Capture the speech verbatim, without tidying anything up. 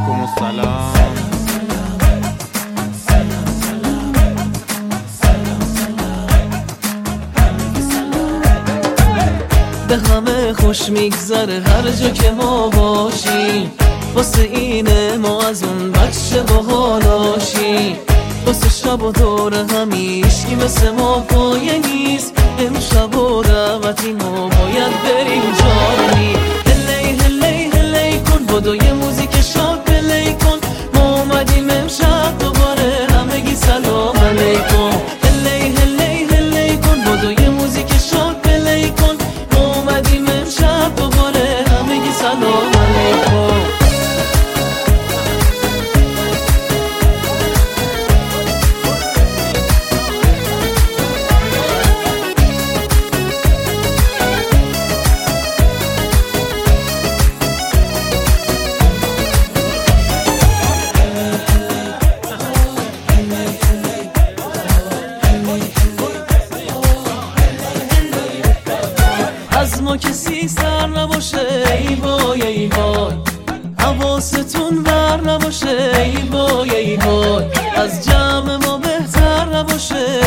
علیکم السلام. به همه خوش میگذره هر جا که ما باشیم، واسه اینه ما از اون بچه باحالاشیم، واسه شب و دور همیش که مثل ما پایه نیست. امشب و دعوتی ما باید بریم جانی. هلی هلی هلی کن بدو یه موزیک شاد پلی کن، ما اومدیم امشب دوباره همگی سلام علیکم. هلی هلی هلی کن بدو یه موزیک شاد پلی کن، ما اومدیم امشب دوباره همگی سلام علیکم. از ما کسی سر نباشه ای وای ای وای، حواستون بر نباشه ای وای ای وای، از جمع ما بهتر نباشه